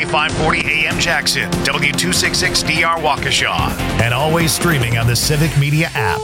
540 AM Jackson, W266DR Waukesha, and always streaming on the Civic Media app.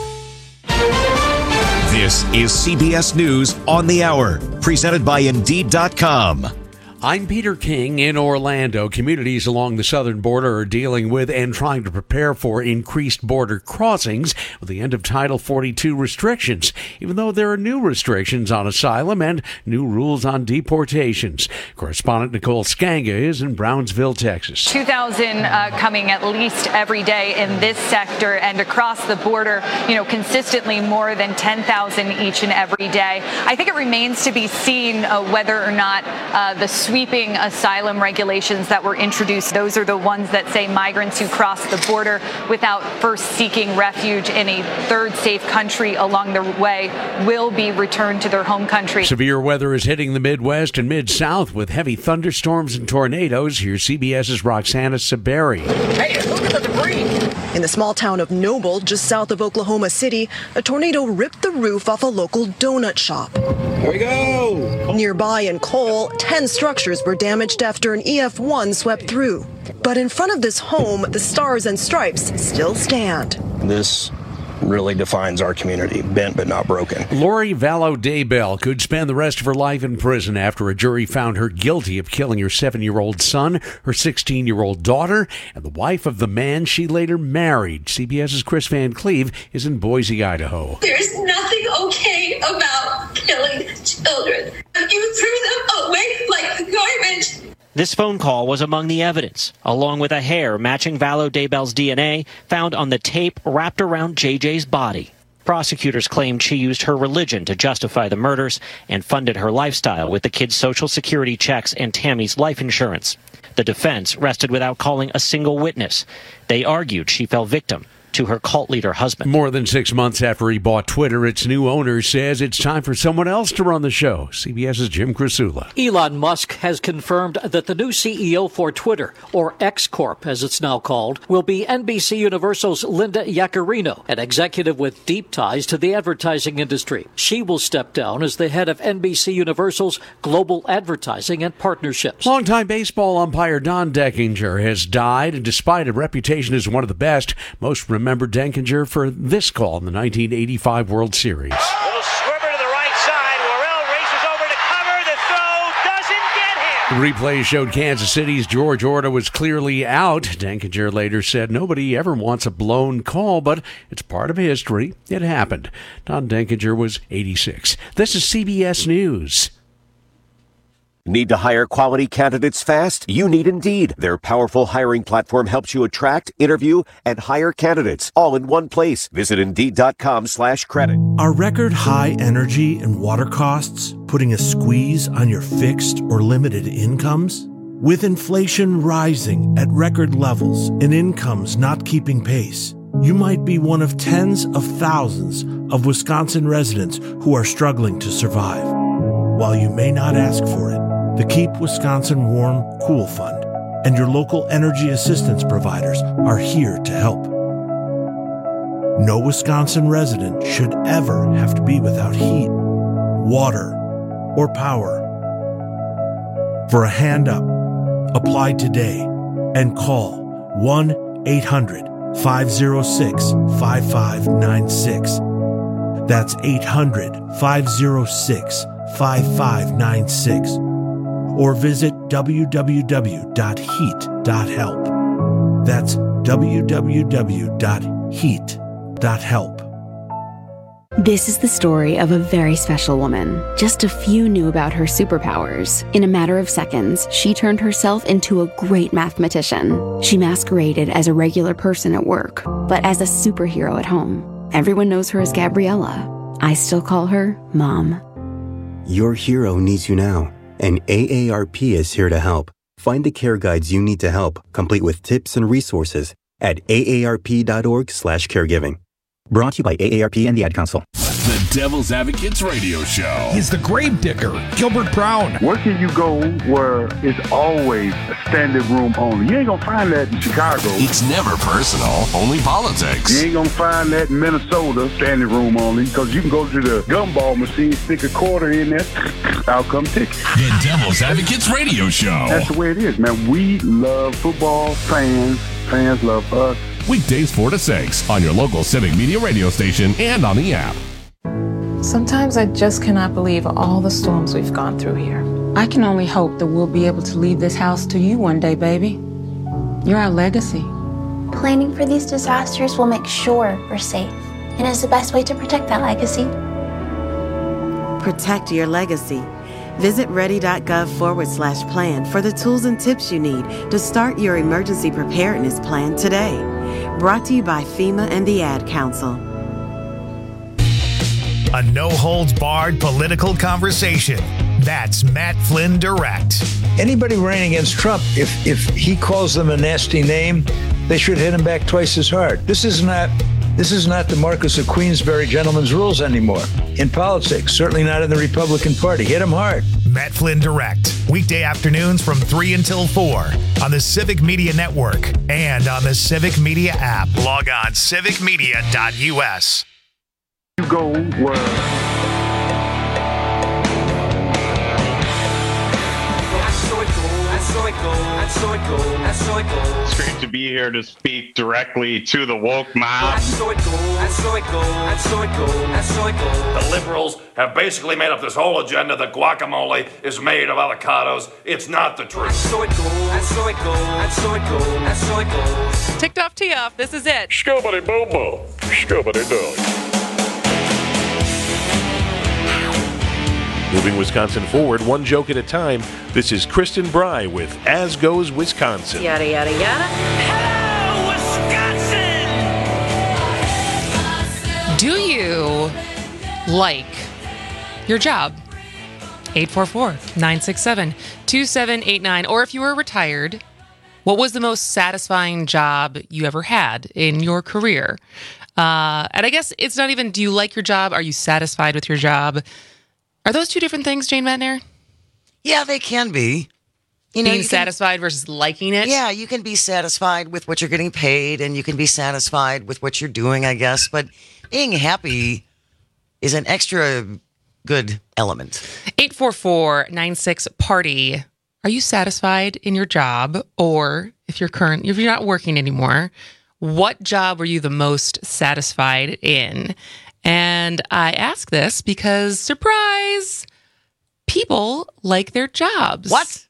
This is CBS News on the Hour, presented by Indeed.com. I'm Peter King in Orlando. Communities along the southern border are dealing with and trying to prepare for increased border crossings with the end of Title 42 restrictions, even though there are new restrictions on asylum and new rules on deportations. Correspondent Nicole Skanga is in Brownsville, Texas. 2,000 coming at least every day in this sector and across the border, consistently more than 10,000 each and every day. I think it remains to be seen whether or not the sweeping asylum regulations that were introduced, those are the ones that say migrants who cross the border without first seeking refuge in a third safe country along the way will be returned to their home country. Severe weather is hitting the Midwest and Mid-South with heavy thunderstorms and tornadoes. Here's CBS's Roxana Saberi. Hey, look at the debris. In the small town of Noble, just south of Oklahoma City, a tornado ripped the roof off a local donut shop. Here we go. Nearby in Cole, 10 structures were damaged after an EF1 swept through. But in front of this home, the Stars and Stripes still stand. This really defines our community, bent but not broken. Lori Vallow Daybell could spend the rest of her life in prison after a jury found her guilty of killing her 7-year-old son, her 16-year-old daughter, and the wife of the man she later married. CBS's Chris Van Cleve is in Boise, Idaho. There's nothing okay about killing children. You threw them away like garbage. This phone call was among the evidence, along with a hair matching Vallow Daybell's DNA found on the tape wrapped around JJ's body. Prosecutors claimed she used her religion to justify the murders and funded her lifestyle with the kids' Social Security checks and Tammy's life insurance. The defense rested without calling a single witness. They argued she fell victim to her cult leader husband. More than 6 months after he bought Twitter, its new owner says it's time for someone else to run the show. CBS's Jim Krasula. Elon Musk has confirmed that the new CEO for Twitter, or X Corp as it's now called, will be NBC Universal's Linda Yaccarino, an executive with deep ties to the advertising industry. She will step down as the head of NBC Universal's global advertising and partnerships. Longtime baseball umpire Don Deckinger has died, and despite a reputation as one of the best, most remember Denkinger for this call in the 1985 World Series. Little squibber to the right side. Worrell races over to cover. The throw doesn't get him. The replay showed Kansas City's George Orta was clearly out. Denkinger later said nobody ever wants a blown call, but it's part of history. It happened. Don Denkinger was 86. This is CBS News. Need to hire quality candidates fast? You need Indeed. Their powerful hiring platform helps you attract, interview, and hire candidates all in one place. Visit Indeed.com/credit. Are record high energy and water costs putting a squeeze on your fixed or limited incomes? With inflation rising at record levels and incomes not keeping pace, you might be one of tens of thousands of Wisconsin residents who are struggling to survive. While you may not ask for it, the Keep Wisconsin Warm, Cool Fund and your local energy assistance providers are here to help. No Wisconsin resident should ever have to be without heat, water, or power. For a hand up, apply today and call 1-800-506-5596. That's 800-506-5596. Or visit www.heat.help. That's www.heat.help. This is the story of a very special woman. Just a few knew about her superpowers. In a matter of seconds, she turned herself into a great mathematician. She masqueraded as a regular person at work, but as a superhero at home. Everyone knows her as Gabriella. I still call her Mom. Your hero needs you now, and AARP is here to help. Find the care guides you need to help, complete with tips and resources at aarp.org/caregiving. Brought to you by AARP and the Ad Council. The Devil's Advocates Radio Show. He's the grave digger, Gilbert Brown. Where can you go where it's always a standing room only? You ain't going to find that in Chicago. It's never personal, only politics. You ain't going to find that in Minnesota, standing room only, because you can go to the gumball machine, stick a quarter in there, out come ticket. The Devil's Advocates Radio Show. That's the way it is, man. We love football, fans love us. Weekdays 4 to 6 on your local Civic Media radio station and on the app. Sometimes I just cannot believe all the storms we've gone through here. I can only hope that we'll be able to leave this house to you one day, baby. You're our legacy. Planning for these disasters will make sure we're safe, and is the best way to protect that legacy. Protect your legacy. Visit ready.gov/plan for the tools and tips you need to start your emergency preparedness plan today. Brought to you by FEMA and the Ad Council. A no-holds-barred political conversation. That's Matt Flynn Direct. Anybody running against Trump, if he calls them a nasty name, they should hit him back twice as hard. This is not the Marquess of Queensberry gentleman's rules anymore in politics, certainly not in the Republican Party. Hit him hard. Matt Flynn Direct, weekday afternoons from 3 until 4 on the Civic Media Network and on the Civic Media app. Log on civicmedia.us. You go where... It's great to be here to speak directly to the woke mob. The liberals have basically made up this whole agenda that guacamole is made of avocados. It's not the truth. Ticked off, tee off. This is it. Scobity bobo. Scobity dog. Moving Wisconsin forward, one joke at a time. This is Kristen Bry with As Goes Wisconsin. Yada, yada, yada. Hello, Wisconsin! Do you like your job? 844-967-2789. Or if you were retired, what was the most satisfying job you ever had in your career? And I guess it's not even, do you like your job? Are you satisfied with your job? Are those two different things, Jane Matnair? Yeah, they can be. You know, being satisfied versus liking it? Yeah, you can be satisfied with what you're getting paid, and you can be satisfied with what you're doing, I guess. But being happy is an extra good element. 844-96-PARTY. Are you satisfied in your job? Or if you're not working anymore, what job were you the most satisfied in? And I ask this because, surprise, people like their jobs. What?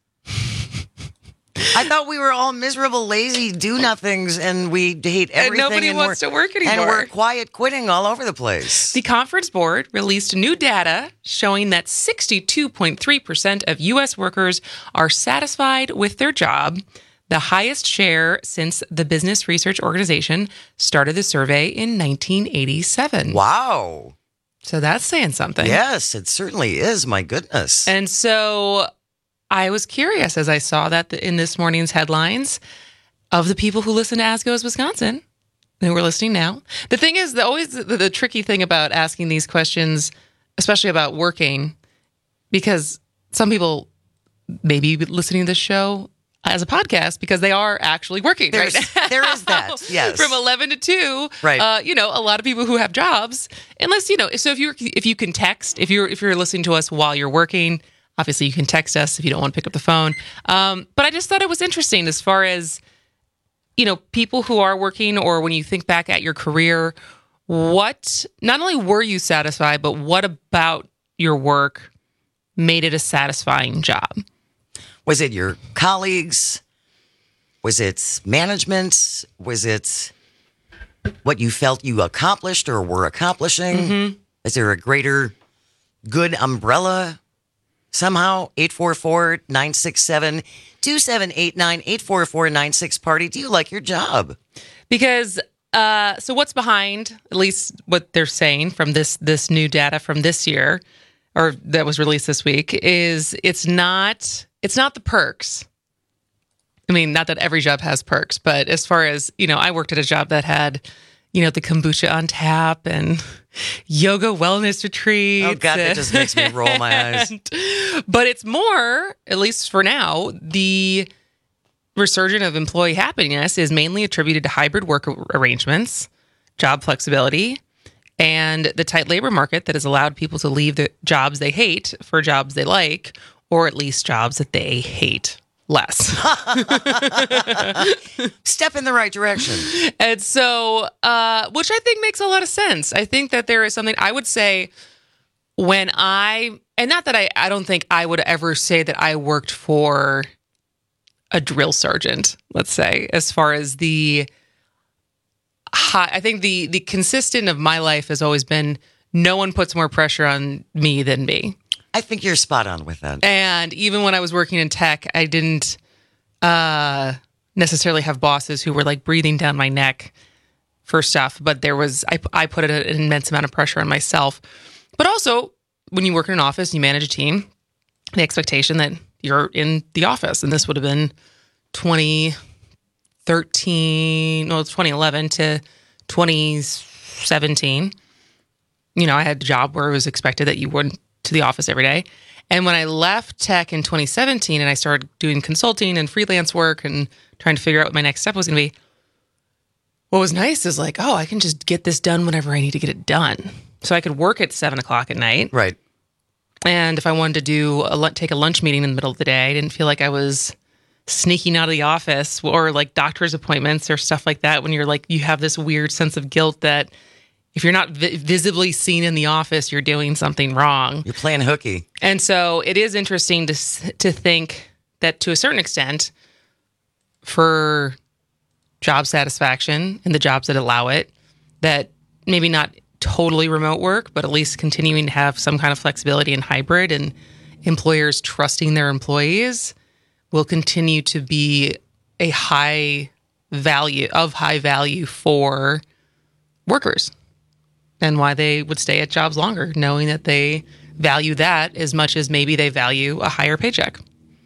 I thought we were all miserable, lazy do-nothings, and we hate everything. And nobody wants to work anymore. And we're quiet quitting all over the place. The Conference Board released new data showing that 62.3% of U.S. workers are satisfied with their job, the highest share since the Business Research Organization started the survey in 1987. Wow. So that's saying something. Yes, it certainly is. My goodness. And so I was curious as I saw that in this morning's headlines of the people who listen to As Goes Wisconsin, who are listening now. The thing is, always the tricky thing about asking these questions, especially about working, because some people may be listening to this show as a podcast because they are actually working right now. There is that, yes. From 11 to 2, right. A lot of people who have jobs, unless, so if you can text, if you're listening to us while you're working, obviously you can text us if you don't want to pick up the phone. But I just thought it was interesting as far as, people who are working, or when you think back at your career, not only were you satisfied, but what about your work made it a satisfying job? Was it your colleagues? Was it management? Was it what you felt you accomplished or were accomplishing? Mm-hmm. Is there a greater good umbrella somehow? 844-967-2789, 844-96-PARTY. Do you like your job? Because, so what's behind, at least what they're saying from this new data from this year, or that was released this week, is it's not the perks. I mean, not that every job has perks, but as far as, I worked at a job that had, the kombucha on tap and yoga wellness retreats. Oh, God, that just makes me roll my eyes. But it's more, at least for now, the resurgence of employee happiness is mainly attributed to hybrid work arrangements, job flexibility, and the tight labor market that has allowed people to leave the jobs they hate for jobs they like, or at least jobs that they hate less. Step in the right direction. And so, which I think makes a lot of sense. I think that there is something I would say and not that I don't think I would ever say that I worked for a drill sergeant, let's say, as far as I think the consistent of my life has always been no one puts more pressure on me than me. I think you're spot on with that. And even when I was working in tech, I didn't necessarily have bosses who were like breathing down my neck for stuff, but I put an immense amount of pressure on myself. But also, when you work in an office, you manage a team, the expectation that you're in the office, and this would have been 2011 to 2017. I had a job where it was expected that you went to the office every day. And when I left tech in 2017 and I started doing consulting and freelance work and trying to figure out what my next step was going to be, what was nice is like, I can just get this done whenever I need to get it done. So I could work at 7:00 at night. Right. And if I wanted to take a lunch meeting in the middle of the day, I didn't feel like I was sneaking out of the office, or like doctor's appointments or stuff like that, when you're like, you have this weird sense of guilt that if you're not visibly seen in the office, you're doing something wrong. You're playing hooky. And so it is interesting to think that to a certain extent, for job satisfaction and the jobs that allow it, that maybe not totally remote work, but at least continuing to have some kind of flexibility and hybrid, and employers trusting their employees will continue to be a high value for workers, and why they would stay at jobs longer, knowing that they value that as much as maybe they value a higher paycheck.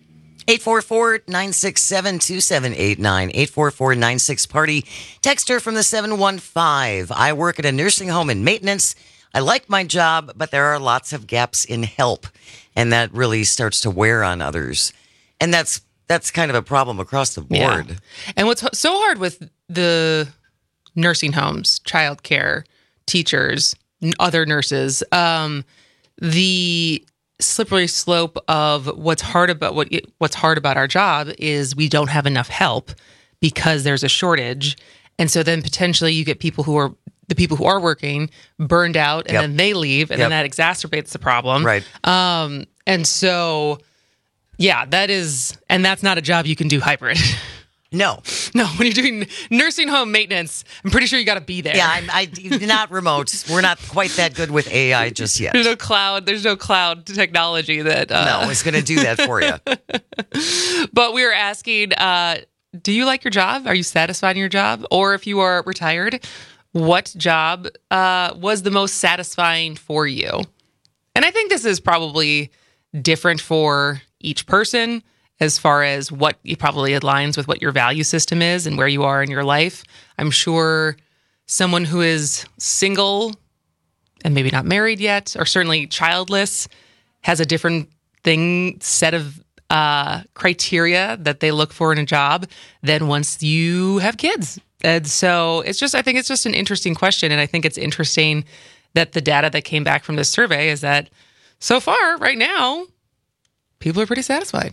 844-967-2789, 844-96-PARTY. Texter from the 715. I work at a nursing home in maintenance. I like my job, but there are lots of gaps in help, and that really starts to wear on others. And that's kind of a problem across the board. Yeah. And what's so hard with the nursing homes, childcare, teachers, other nurses, the slippery slope of what's hard about our job is we don't have enough help because there's a shortage. And so then potentially you get people who are working burned out, and then they leave, and then that exacerbates the problem. Right. And so, that's not a job you can do hybrid. No, when you're doing nursing home maintenance, I'm pretty sure you got to be there. Yeah, I'm not remote. We're not quite that good with AI just yet. There's no cloud technology that no, it's going to do that for you. But we were asking, do you like your job? Are you satisfied in your job? Or if you are retired, what job was the most satisfying for you? And I think this is probably different for each person, as far as what probably aligns with what your value system is and where you are in your life. I'm sure someone who is single and maybe not married yet, or certainly childless, has a different set of criteria that they look for in a job than once you have kids. And so I think it's just an interesting question. And I think it's interesting that the data that came back from this survey is that so far, right now, people are pretty satisfied.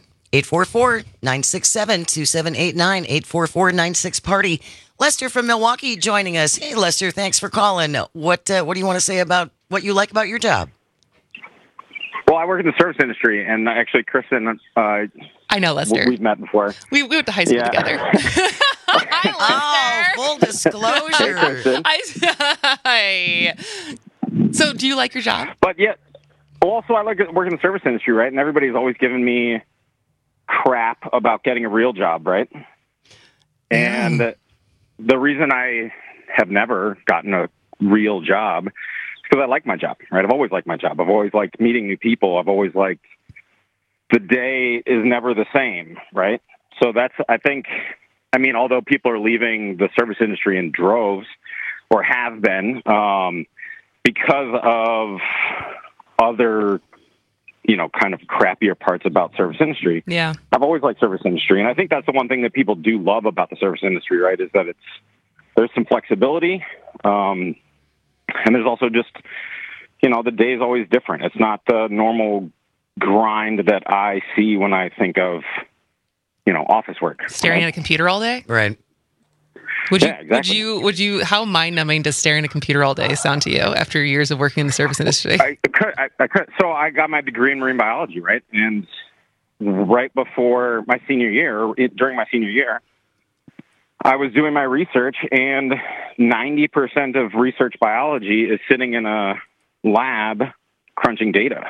844-967-2789, 844-96-PARTY. Lester from Milwaukee joining us. Hey, Lester, thanks for calling. What do you want to say about what you like about your job? Well, I work in the service industry, and actually, Kristen, I know Lester. We've met before. We went to high school together. Hi, Lester. Full disclosure. So, do you like your job? But yeah, also I like working in the service industry, right? And everybody's always given me crap about getting a real job, right? And the reason I have never gotten a real job is because I like my job, right? I've always liked my job. I've always liked meeting new people. I've always liked the day is never the same, right? So that's, I think, although people are leaving the service industry in droves, or have been, because of other, kind of crappier parts about service industry. Yeah. I've always liked service industry, and I think that's the one thing that people do love about the service industry, right, is that there's some flexibility, and there's also just, the day is always different. It's not the normal grind that I see when I think of, office work. Staring at a computer all day? Right. Exactly. Would you, how mind-numbing does staring at a computer all day sound to you after years of working in the service industry? I could. So I got my degree in marine biology, right? And right before my senior year, during my senior year, I was doing my research, and 90% of research biology is sitting in a lab crunching data.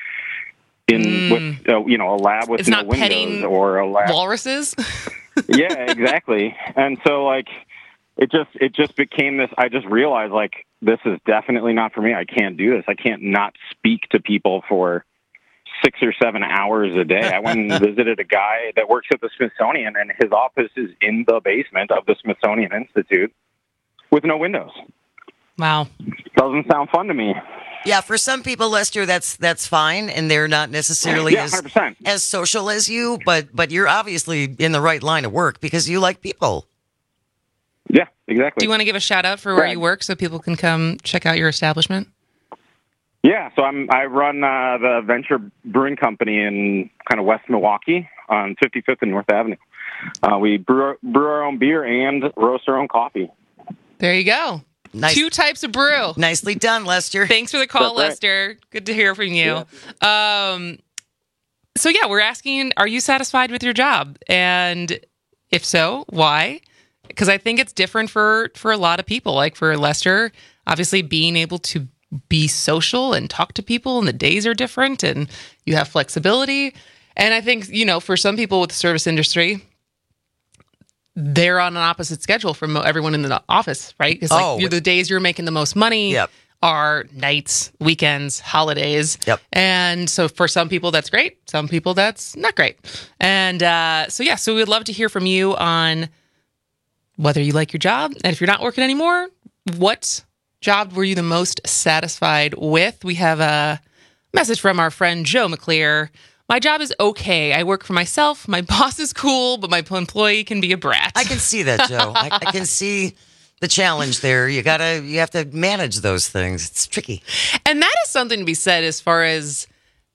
With a lab with no windows, or a lab walruses. Yeah, exactly. And so it just became this. I just realized this is definitely not for me. I can't do this. I can't not speak to people for 6 or 7 hours a day. I went and visited a guy that works at the Smithsonian, and his office is in the basement of the Smithsonian Institute with no windows. Wow. Doesn't sound fun to me. Yeah, for some people, Lester, that's fine, and they're not necessarily as social as you, but you're obviously in the right line of work because you like people. Yeah, exactly. Do you want to give a shout out for where you work so people can come check out your establishment? Yeah, so I run the Venture Brewing Company in kind of West Milwaukee on 55th and North Avenue. We brew our own beer and roast our own coffee. There you go. Nice. 2 types of brew. Nicely done, Lester. Thanks for the call, That's right. Lester. Good to hear from you. Yeah. So we're asking, are you satisfied with your job? And if so, why? Because I think it's different for a lot of people. Like for Lester, obviously being able to be social and talk to people, and the days are different, and you have flexibility. And I think, for some people with the service industry, they're on an opposite schedule from everyone in the office, right? It's the days you're making the most money are nights, weekends, holidays. Yep. And so for some people, that's great. Some people, that's not great. And so we'd love to hear from you on whether you like your job. And if you're not working anymore, what job were you the most satisfied with? We have a message from our friend Joe McClear. My job is okay. I work for myself. My boss is cool, but my employee can be a brat. I can see that, Joe. I can see the challenge there. You have to manage those things. It's tricky. And that is something to be said as far as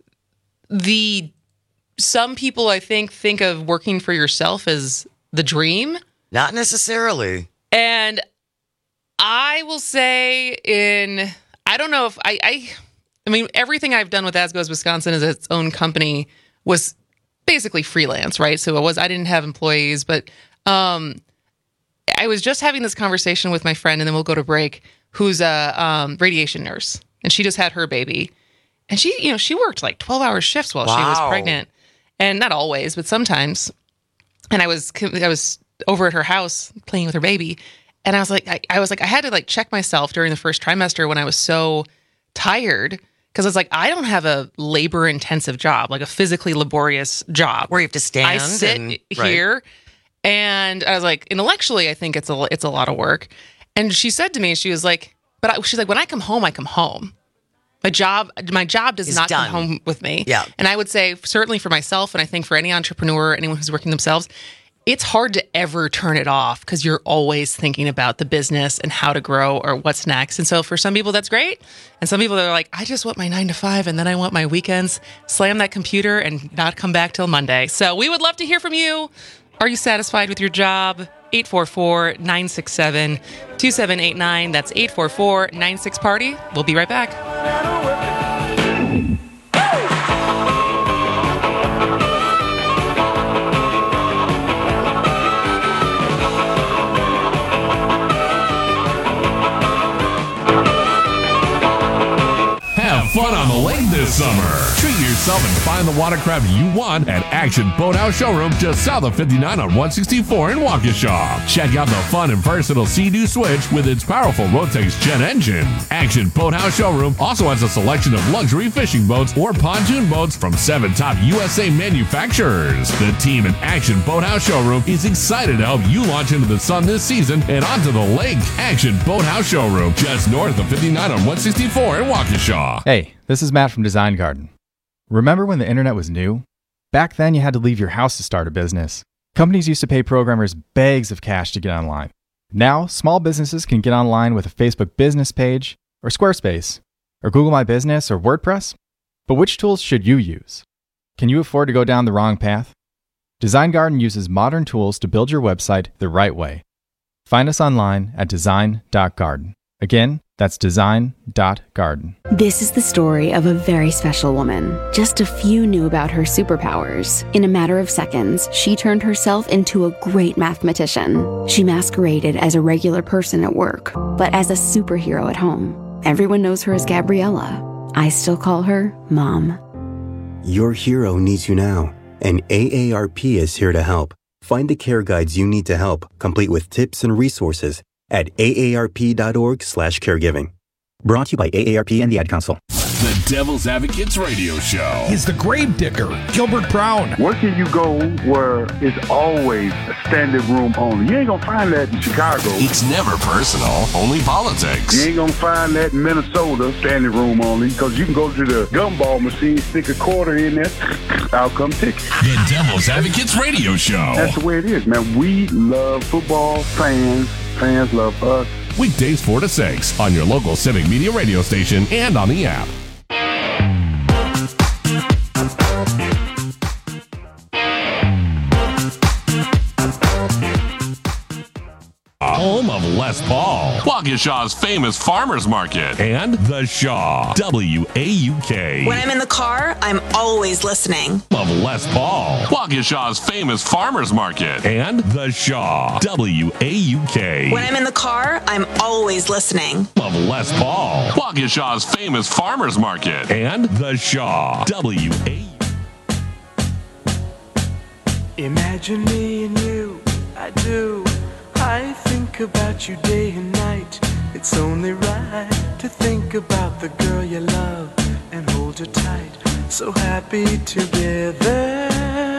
some people, I think of working for yourself as the dream. Not necessarily. And I will say I don't know if I mean, everything I've done with As Goes Wisconsin as its own company was basically freelance, right? So I didn't have employees, but I was just having this conversation with my friend, and then we'll go to break, who's a radiation nurse, and she just had her baby. And she worked 12-hour shifts while she was pregnant. And not always, but sometimes. And I was over at her house playing with her baby. And I was like, I had to check myself during the first trimester when I was so tired. Because I was like, I don't have a labor-intensive job, like a physically laborious job. Where you have to stand. I sit here, and I was like, intellectually, I think it's a lot of work. And she said to me, she was like, she's like, when I come home, I come home. My job does not come home with me. Yeah. And I would say, certainly for myself, and I think for any entrepreneur, anyone who's working themselves, it's hard to ever turn it off because you're always thinking about the business and how to grow or what's next. And so for some people, that's great. And some people are like, I just want my 9 to 5 and then I want my weekends, slam that computer and not come back till Monday. So we would love to hear from you. Are you satisfied with your job? 844-967-2789. That's 844-96-PARTY. We'll be right back. Have fun on the lake this this summer. Treat yourself and find the watercraft you want at Action Boathouse Showroom just south of 59 on 164 in Waukesha. Check out the fun and versatile Sea-Doo Switch with its powerful Rotax jet engine. Action Boathouse Showroom also has a selection of luxury fishing boats or pontoon boats from 7 top USA manufacturers. The team at Action Boathouse Showroom is excited to help you launch into the sun this season and onto the lake. Action Boathouse Showroom, just north of 59 on 164 in Waukesha. Hey, this is Matt from Design Garden. Remember when the internet was new? Back then, you had to leave your house to start a business. Companies used to pay programmers bags of cash to get online. Now, small businesses can get online with a Facebook business page, or Squarespace, or Google My Business, or WordPress. But which tools should you use? Can you afford to go down the wrong path? Design Garden uses modern tools to build your website the right way. Find us online at design.garden. Again, that's design.garden. This is the story of a very special woman. Just a few knew about her superpowers. In a matter of seconds, she turned herself into a great mathematician. She masqueraded as a regular person at work, but as a superhero at home. Everyone knows her as Gabriella. I still call her Mom. Your hero needs you now, and AARP is here to help. Find the care guides you need to help, complete with tips and resources at aarp.org/caregiving. Brought to you by AARP and the Ad Council. The Devil's Advocates Radio Show. He's the grave digger, Gilbert Brown. Where can you go where it's always a standing room only? You ain't gonna find that in Chicago. It's never personal, only politics. You ain't gonna find that in Minnesota, standing room only, because you can go to the gumball machine, stick a quarter in there, out come ticket. The Devil's Advocates Radio Show. That's the way it is, man. We love football, fans love us. Weekdays 4 to 6 on your local Civic Media radio station and on the app. Home of Les Paul, Waukesha's famous farmers market, and The Shaw, WAUK. When I'm in the car, I'm always listening. Of Les Paul, Waukesha's famous farmers market, and The Shaw, WAUK. When I'm in the car, I'm always listening. Of Les Paul, Waukesha's famous farmers market, and The Shaw, WAUK. Imagine me and you, I do. I think about you day and night. It's only right to think about the girl you love and hold her tight. So happy together.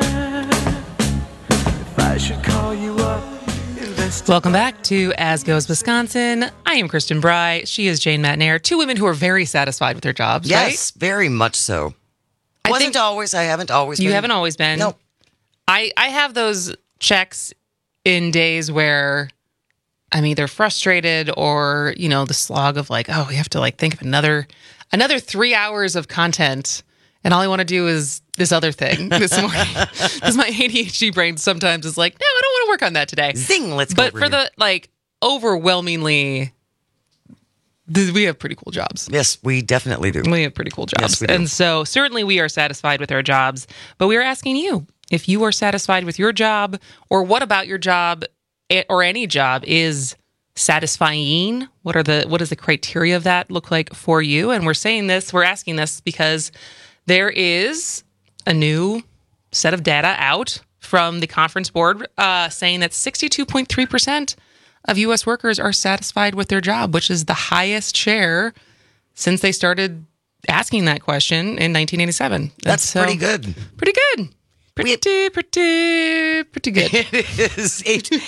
If I should call you up, welcome back to As Goes Wisconsin. I am Kristen Bry. She is Jane Matnair. Two women who are very satisfied with their jobs, right? Yes, very much so. I haven't always been. You haven't always been. No. I have those checks in days where I'm either frustrated or, the slog of like, oh, we have to think of another 3 hours of content. And all I want to do is this other thing this morning. Because my ADHD brain sometimes is like, no, I don't want to work on that today. Zing, let's go. But for the overwhelmingly, we have pretty cool jobs. Yes, we definitely do. We have pretty cool jobs. Yes, we do. And so certainly we are satisfied with our jobs. But we are asking you if you are satisfied with your job, or what about your job or any job is satisfying? What does the criteria of that look like for you? And we're asking this because there is a new set of data out from the Conference Board saying that 62.3% of U.S. workers are satisfied with their job, which is the highest share since they started asking that question in 1987. That's pretty good. Pretty good. Pretty good. It is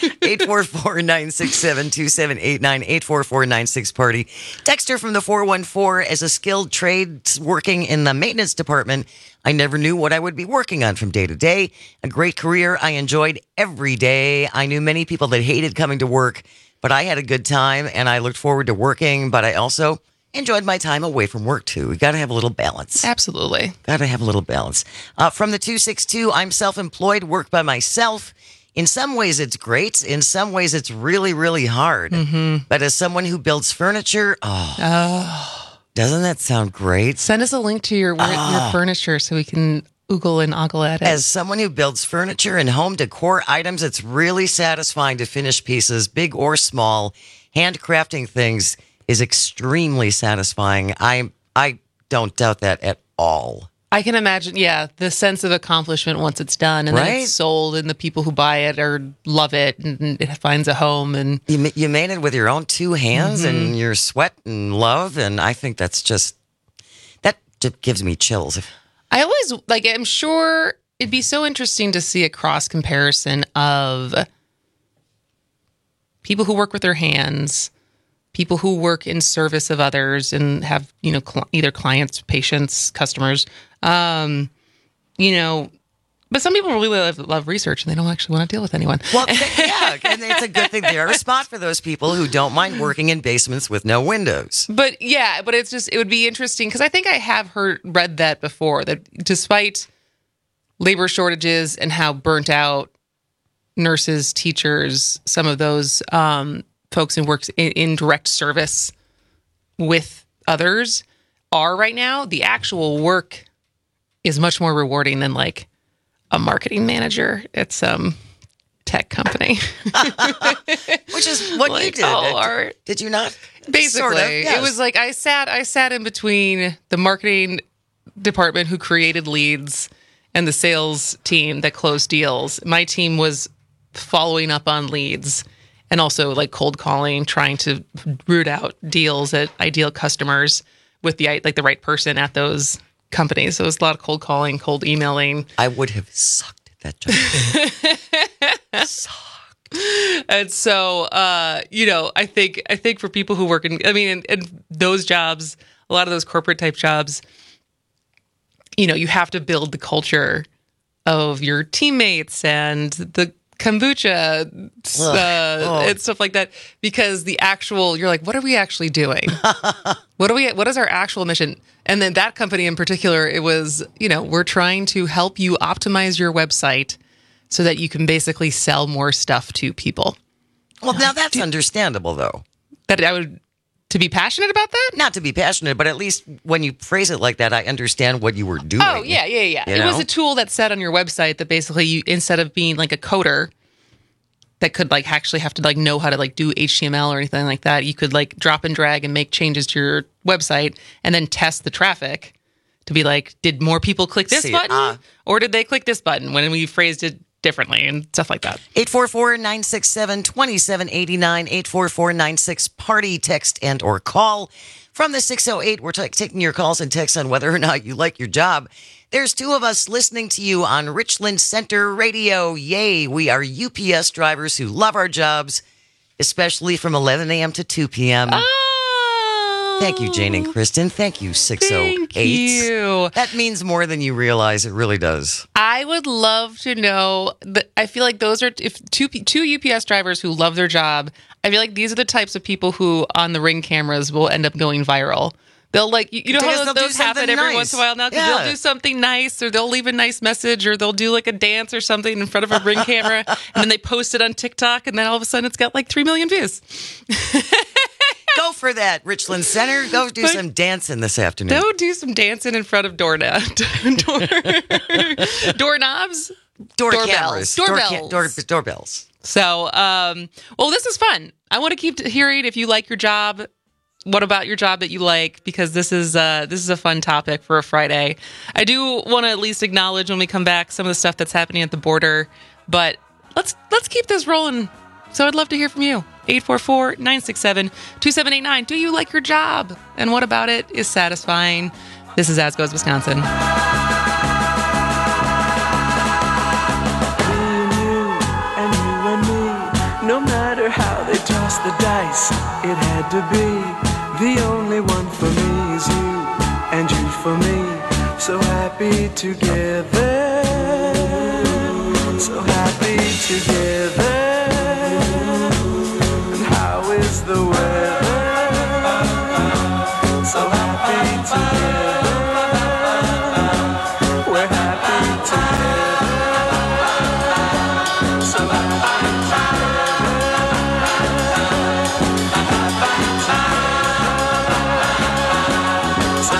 844-967-2789, 844-96-PARTY. Dexter from the 414, as a skilled trade working in the maintenance department, I never knew what I would be working on from day to day. A great career I enjoyed every day. I knew many people that hated coming to work, but I had a good time and I looked forward to working, but I also enjoyed my time away from work, too. We got to have a little balance. Absolutely. Got to have a little balance. From the 262, I'm self-employed, work by myself. In some ways, it's great. In some ways, it's really, really hard. Mm-hmm. But as someone who builds furniture, doesn't that sound great? Send us a link to your furniture so we can oogle and ogle at it. As someone who builds furniture and home decor items, it's really satisfying to finish pieces, big or small. Handcrafting things is extremely satisfying. I don't doubt that at all. I can imagine, the sense of accomplishment once it's done and then it's sold and the people who buy it love it and it finds a home. And you made it with your own two hands and your sweat and love. And I think that just gives me chills. I always, I'm sure it'd be so interesting to see a cross comparison of people who work with their hands, people who work in service of others and have, either clients, patients, customers, but some people really love research and they don't actually want to deal with anyone. Well, and it's a good thing there's a spot for those people who don't mind working in basements with no windows. But it would be interesting because I think I have read that before, that despite labor shortages and how burnt out nurses, teachers, some of those folks who work in direct service with others are right now, the actual work is much more rewarding than like a marketing manager at some tech company. Which is what you did. Did you not? Basically, sort of, yes. It was like I sat in between the marketing department who created leads and the sales team that closed deals. My team was following up on leads and also like cold calling, trying to root out deals at ideal customers with the right person at those companies. So it was a lot of cold calling, cold emailing. I would have sucked at that job. Sucked. And so, I think for people who work in those jobs, a lot of those corporate type jobs, you have to build the culture of your teammates and the kombucha and stuff like that, because you're like, what are we actually doing? What is our actual mission? And then that company in particular, it was, we're trying to help you optimize your website so that you can basically sell more stuff to people. Well, now that's understandable though. That I would, to be passionate about that? Not to be passionate, but at least when you phrase it like that, I understand what you were doing. Oh, yeah. It was a tool that said on your website that basically you, instead of being like a coder that could like actually have to like know how to like do HTML or anything like that, you could like drop and drag and make changes to your website and then test the traffic to be like, did more people click this button or did they click this button when we phrased it differently and stuff like that. 844-967-2789, 844-96-PARTY, text and or call. From the 608, we're taking your calls and texts on whether or not you like your job. There's two of us listening to you on Richland Center Radio. Yay, we are UPS drivers who love our jobs, especially from 11 a.m. to 2 p.m. Thank you, Jane and Kristen. Thank you, 608. Thank you. That means more than you realize. It really does. I would love to know that. I feel like those are if two UPS drivers who love their job. I feel like these are the types of people who on the Ring cameras will end up going viral. They'll like, how those happen every once in a while now? Because they'll do something nice or they'll leave a nice message or they'll do like a dance or something in front of a Ring camera and then they post it on TikTok and then all of a sudden it's got like 3 million views. Go for that, Richland Center. Go do some dancing this afternoon. Go do some dancing in front of doorknobs. Doorbells. So, this is fun. I want to keep hearing if you like your job. What about your job that you like? Because this is a fun topic for a Friday. I do want to at least acknowledge when we come back some of the stuff that's happening at the border. But let's keep this rolling. So I'd love to hear from you. 844-967-2789. Do you like your job? And what about it is satisfying? This is As Goes Wisconsin. No matter how they toss the dice, it had to be. The only one for me is you, and you for me. So happy together, so happy together. And how is the weather? So happy together. We're happy together. So happy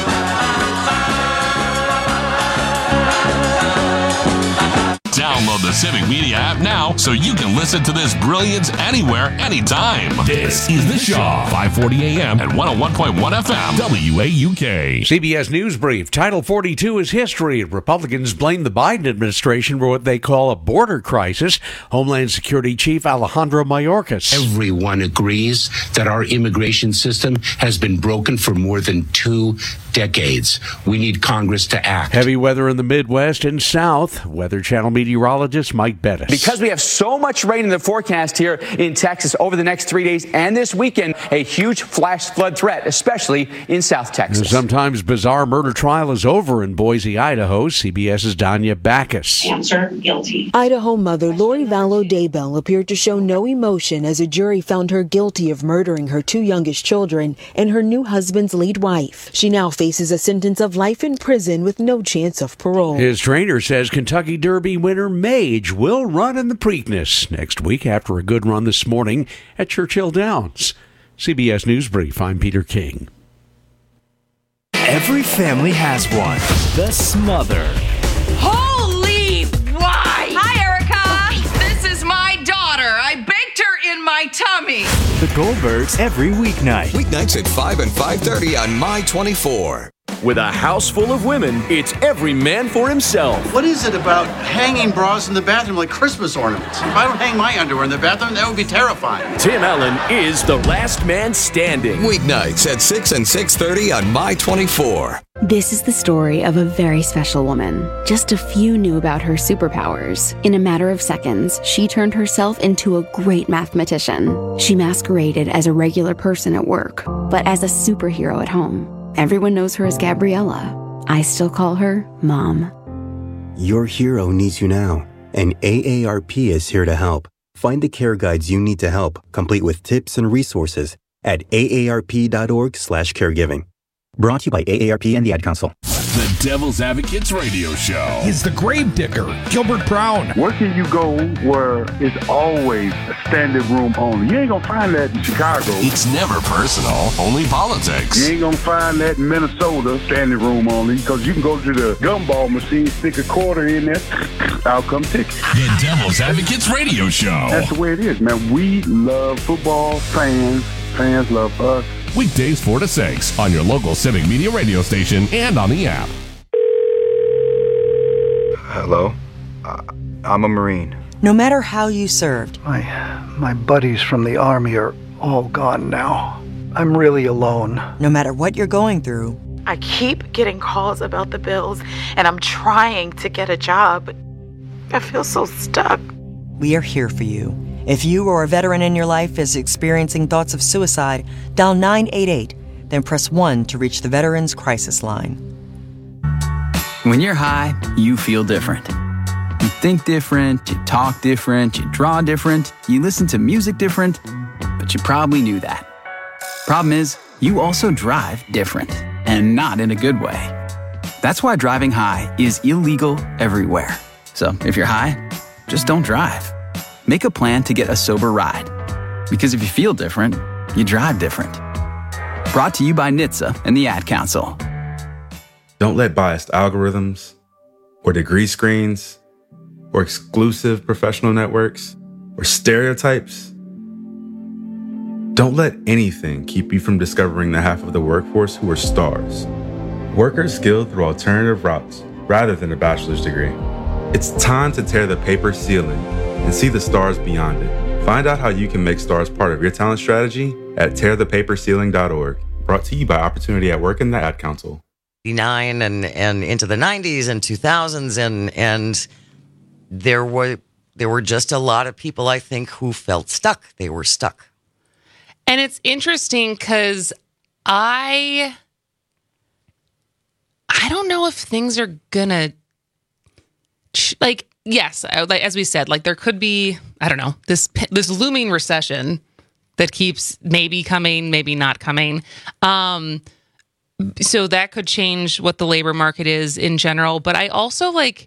Download the Civic Media app now so you can listen to this brilliance anywhere, anytime. This is The Shaw, 540 AM and 101.1 FM, WAUK. CBS News Brief. Title 42 is history. Republicans blame the Biden administration for what they call a border crisis. Homeland Security Chief Alejandro Mayorkas. Everyone agrees that our immigration system has been broken for more than 2 decades. We need Congress to act. Heavy weather in the Midwest and South. Weather Channel meteorologist Mike Bettis. Because we have so much rain in the forecast here in Texas over the next 3 days and this weekend, a huge flash flood threat, especially in South Texas. Sometimes bizarre murder trial is over in Boise, Idaho. CBS's Danya Backus. Answer guilty. Idaho mother Lori Vallow Daybell appeared to show no emotion as a jury found her guilty of murdering her 2 youngest children and her new husband's lead wife. She now faces a sentence of life in prison with no chance of parole. His trainer says Kentucky Derby winner Mage will run in the Preakness next week after a good run this morning at Churchill Downs. CBS News Brief, I'm Peter King. Every family has one. The Smother. Holy why! Hi, Erica! This is my daughter. I baked her in my tummy. The Goldbergs every weeknight. Weeknights at 5 and 5:30 on My 24. With a house full of women, it's every man for himself. What is it about hanging bras in the bathroom like Christmas ornaments? If I don't hang my underwear in the bathroom, that would be terrifying. Tim Allen is the last man standing. Weeknights at 6 and 6:30 on My 24. This is the story of a very special woman. Just a few knew about her superpowers. In a matter of seconds, she turned herself into a great mathematician. She masqueraded as a regular person at work, but as a superhero at home. Everyone knows her as Gabriella. I still call her Mom. Your hero needs you now, and AARP is here to help. Find the care guides you need to help, complete with tips and resources at aarp.org/caregiving. Brought to you by AARP and the Ad Council. The Devil's Advocates Radio Show. He's the Gravedigger, Gilbert Brown. Where can you go where it's always a standing room only? You ain't gonna find that in Chicago. It's never personal, only politics. You ain't gonna find that in Minnesota, standing room only, because you can go to the gumball machine, stick a quarter in there, out come tickets. The Devil's Advocates Radio Show. That's the way it is, man. We love football, fans love us. Weekdays 4 to 6 on your local Civic Media radio station and on the app. Hello, I'm a Marine. No matter how you served, my buddies from the Army are all gone now. I'm really alone. No matter what you're going through, I keep getting calls about the bills, and I'm trying to get a job. I feel so stuck. We are here for you. If you or a veteran in your life is experiencing thoughts of suicide, dial 988, then press 1 to reach the Veterans Crisis Line. When you're high, you feel different. You think different, you talk different, you draw different, you listen to music different, but you probably knew that. Problem is, you also drive different, and not in a good way. That's why driving high is illegal everywhere. So if you're high, just don't drive. Make a plan to get a sober ride. Because if you feel different, you drive different. Brought to you by NHTSA and the Ad Council. Don't let biased algorithms or degree screens or exclusive professional networks or stereotypes. Don't let anything keep you from discovering the half of the workforce who are stars. Workers skilled through alternative routes rather than a bachelor's degree. It's time to tear the paper ceiling and see the stars beyond it. Find out how you can make stars part of your talent strategy at tearthepaperceiling.org. Brought to you by Opportunity at Work and the Ad Council. 89 and into the 90s and 2000s, and there were just a lot of people, I think, who felt stuck. They were stuck. And it's interesting because I don't know if things are gonna yes, as we said, there could be, I don't know, this looming recession that keeps maybe coming, maybe not coming. So that could change what the labor market is in general. But I also we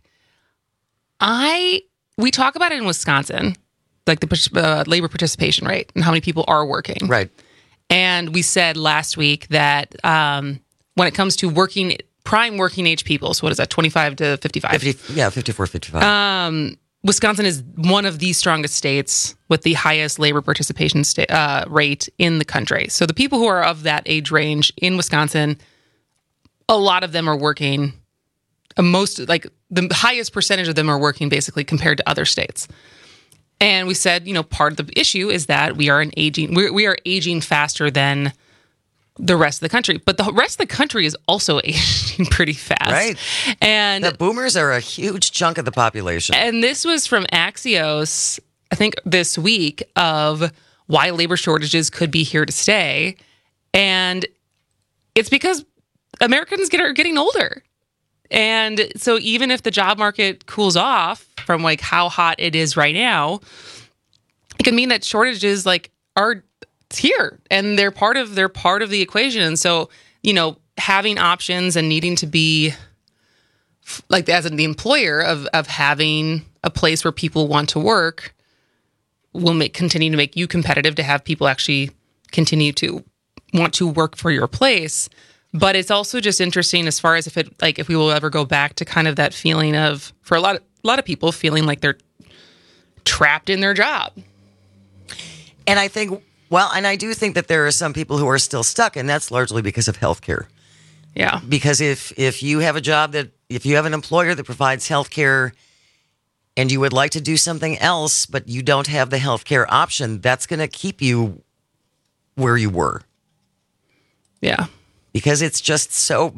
talk about it in Wisconsin, the labor participation rate and how many people are working. Right. And we said last week that when it comes to prime working age people, so what is that, 25 to 55? 54, 55. Wisconsin is one of the strongest states with the highest labor participation rate in the country. So the people who are of that age range in Wisconsin, a lot of them are working. The highest percentage of them are working basically compared to other states. And we said, part of the issue is that we are aging faster than the rest of the country. But the rest of the country is also aging pretty fast. Right. And the boomers are a huge chunk of the population. And this was from Axios, I think this week, of why labor shortages could be here to stay. And it's because Americans are getting older. And so even if the job market cools off from like how hot it is right now, it can mean that shortages are here and they're part of the equation. And so, having options and needing to be as the employer of having a place where people want to work will continue to make you competitive, to have people actually continue to want to work for your place. But it's also just interesting as far as if we will ever go back to kind of that feeling of, for a lot of people, feeling like they're trapped in their job. And I do think that there are some people who are still stuck, and that's largely because of healthcare. Yeah. Because if you have a job if you have an employer that provides healthcare and you would like to do something else, but you don't have the healthcare option, that's going to keep you where you were. Yeah. Because it's just so,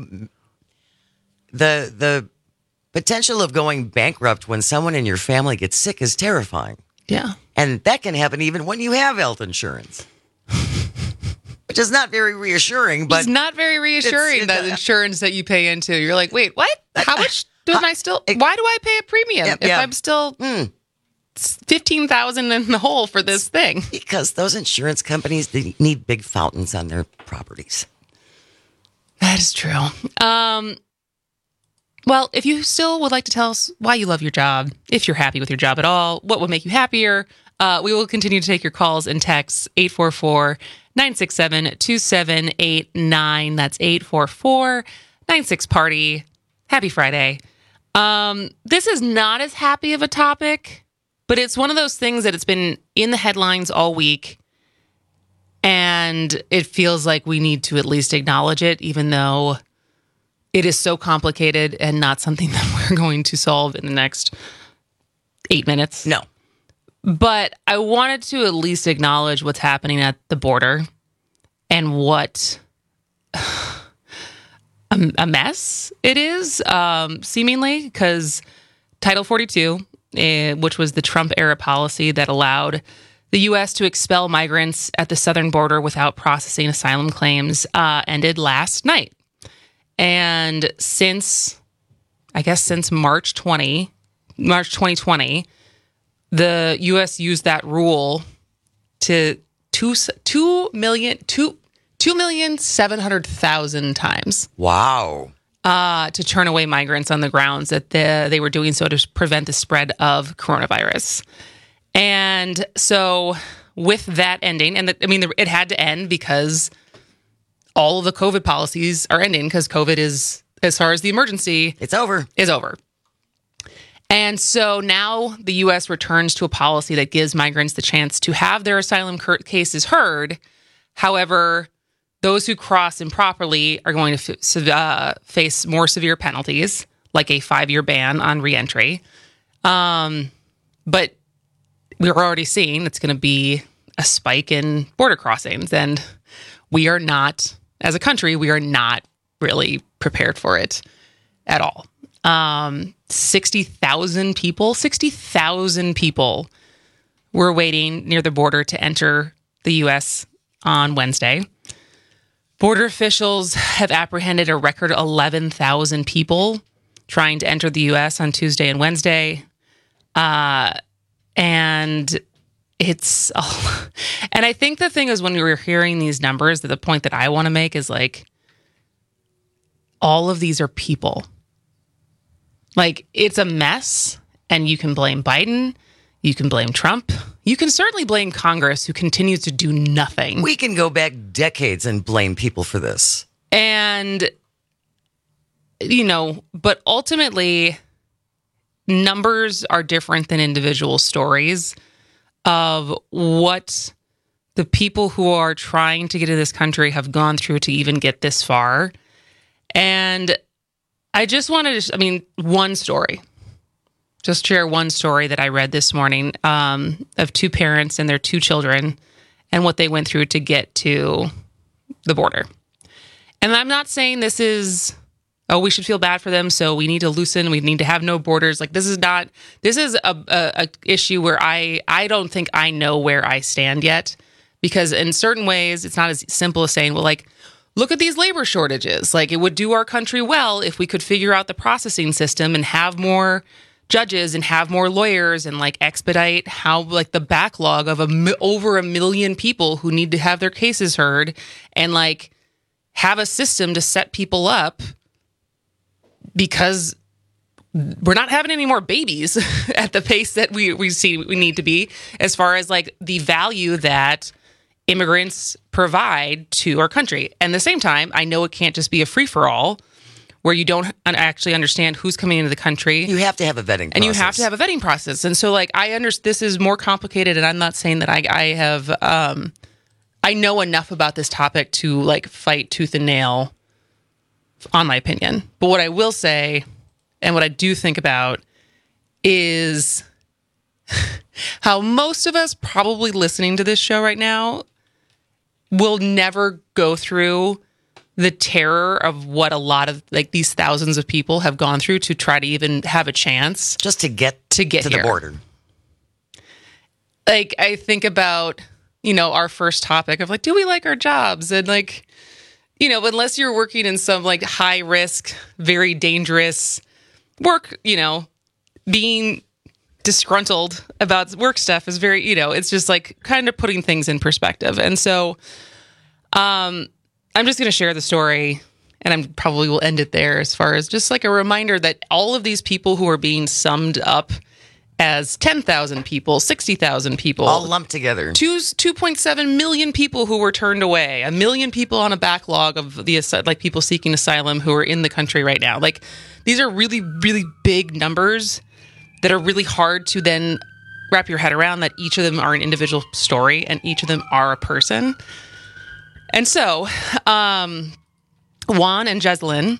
the potential of going bankrupt when someone in your family gets sick is terrifying. Yeah. And that can happen even when you have health insurance. Which is not very reassuring. But it's not very reassuring, that insurance that you pay into. You're like, wait, what? How much why do I pay a premium if I'm still $15,000 in the hole for this thing? Because those insurance companies, they need big fountains on their properties. That is true. Well, if you still would like to tell us why you love your job, if you're happy with your job at all, what would make you happier, we will continue to take your calls and texts 844-967-2789. That's 844-96-PARTY. Happy Friday. This is not as happy of a topic, but it's one of those things that it's been in the headlines all week. And it feels like we need to at least acknowledge it, even though it is so complicated and not something that we're going to solve in the next 8 minutes. No. But I wanted to at least acknowledge what's happening at the border and what a mess it is, seemingly, because Title 42, which was the Trump-era policy that allowed the U.S. to expel migrants at the southern border without processing asylum claims, ended last night. And since March 2020, the U.S. used that rule to 2,700,000 times. Wow. To turn away migrants on the grounds that they were doing so to prevent the spread of coronavirus. And so with that ending, it had to end because all of the COVID policies are ending because COVID is, as far as the emergency, it's over. Is over. And so now the U.S. returns to a policy that gives migrants the chance to have their asylum cases heard. However, those who cross improperly are going to face more severe penalties, like a 5-year ban on reentry. But we're already seeing it's going to be a spike in border crossings, and we are not, as a country, we are not really prepared for it at all. 60,000 people were waiting near the border to enter the U.S. on Wednesday. Border officials have apprehended a record 11,000 people trying to enter the U.S. on Tuesday and Wednesday. And it's, and I think the thing is, when we were hearing these numbers, that the point that I want to make is all of these are people. It's a mess, and you can blame Biden, you can blame Trump, you can certainly blame Congress, who continues to do nothing. We can go back decades and blame people for this. And, but ultimately, numbers are different than individual stories of what the people who are trying to get to this country have gone through to even get this far. And I just wanted to, one story. Just share one story that I read this morning of two parents and their two children and what they went through to get to the border. And I'm not saying this is, we should feel bad for them, so we need to loosen, we need to have no borders. Like, this is a issue where I don't think I know where I stand yet, because in certain ways, it's not as simple as saying, well, like, look at these labor shortages. Like, it would do our country well if we could figure out the processing system and have more judges and have more lawyers and like expedite how like the backlog of over 1 million people who need to have their cases heard, and like have a system to set people up, because we're not having any more babies at the pace that we see we need to be, as far as like the value that immigrants provide to our country. And at the same time, I know it can't just be a free-for-all where you don't actually understand who's coming into the country. You have to have a vetting process. And you have to have a vetting process. And so, like, I understand this is more complicated, and I'm not saying that I have, I know enough about this topic to, like, fight tooth and nail on my opinion. But what I will say, and what I do think about, is how most of us probably listening to this show right now will never go through the terror of what a lot of like these thousands of people have gone through to try to even have a chance just to get to the border. Like, I think about, our first topic of like, do we like our jobs? And like, unless you're working in some like high risk, very dangerous work, being disgruntled about work stuff is very, it's just like kind of putting things in perspective. And so, I'm just going to share the story, and I probably will end it there, as far as just like a reminder that all of these people who are being summed up as 10,000 people, 60,000 people, all lumped together, 2.7 million people who were turned away, 1 million people on a backlog of the like people seeking asylum who are in the country right now. Like, these are really, really big numbers that are really hard to then wrap your head around, that each of them are an individual story and each of them are a person. And so, Juan and Jessalyn,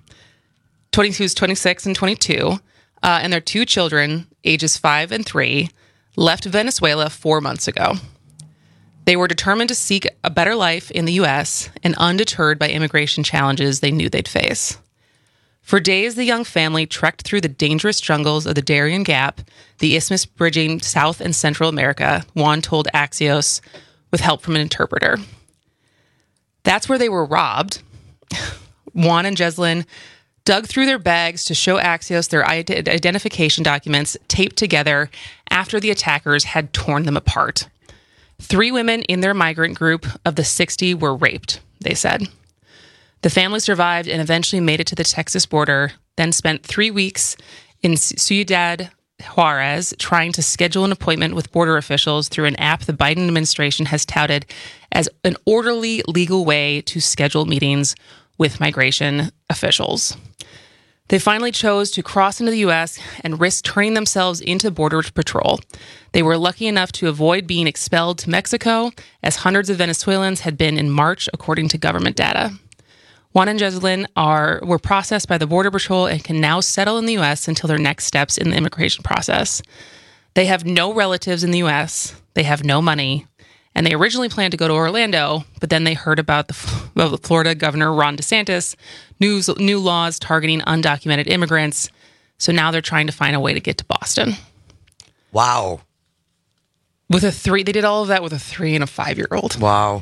26 and 22, and their two children, ages 5 and 3, left Venezuela 4 months ago. They were determined to seek a better life in the U.S. and undeterred by immigration challenges they knew they'd face. For days, the young family trekked through the dangerous jungles of the Darien Gap, the isthmus bridging South and Central America, Juan told Axios, with help from an interpreter. That's where they were robbed. Juan and Jessalyn dug through their bags to show Axios their identification documents taped together after the attackers had torn them apart. 3 women in their migrant group of the 60 were raped, they said. The family survived and eventually made it to the Texas border, then spent 3 weeks in Ciudad Juarez trying to schedule an appointment with border officials through an app the Biden administration has touted as an orderly, legal way to schedule meetings with migration officials. They finally chose to cross into the U.S. and risk turning themselves into Border Patrol. They were lucky enough to avoid being expelled to Mexico, as hundreds of Venezuelans had been in March, according to government data. Juan and Jessalyn were processed by the Border Patrol and can now settle in the U.S. until their next steps in the immigration process. They have no relatives in the U.S., they have no money, and they originally planned to go to Orlando, but then they heard about the Florida Governor Ron DeSantis' new laws targeting undocumented immigrants, so now they're trying to find a way to get to Boston. Wow. They did all of that with a 3 and a 5-year-old. Wow.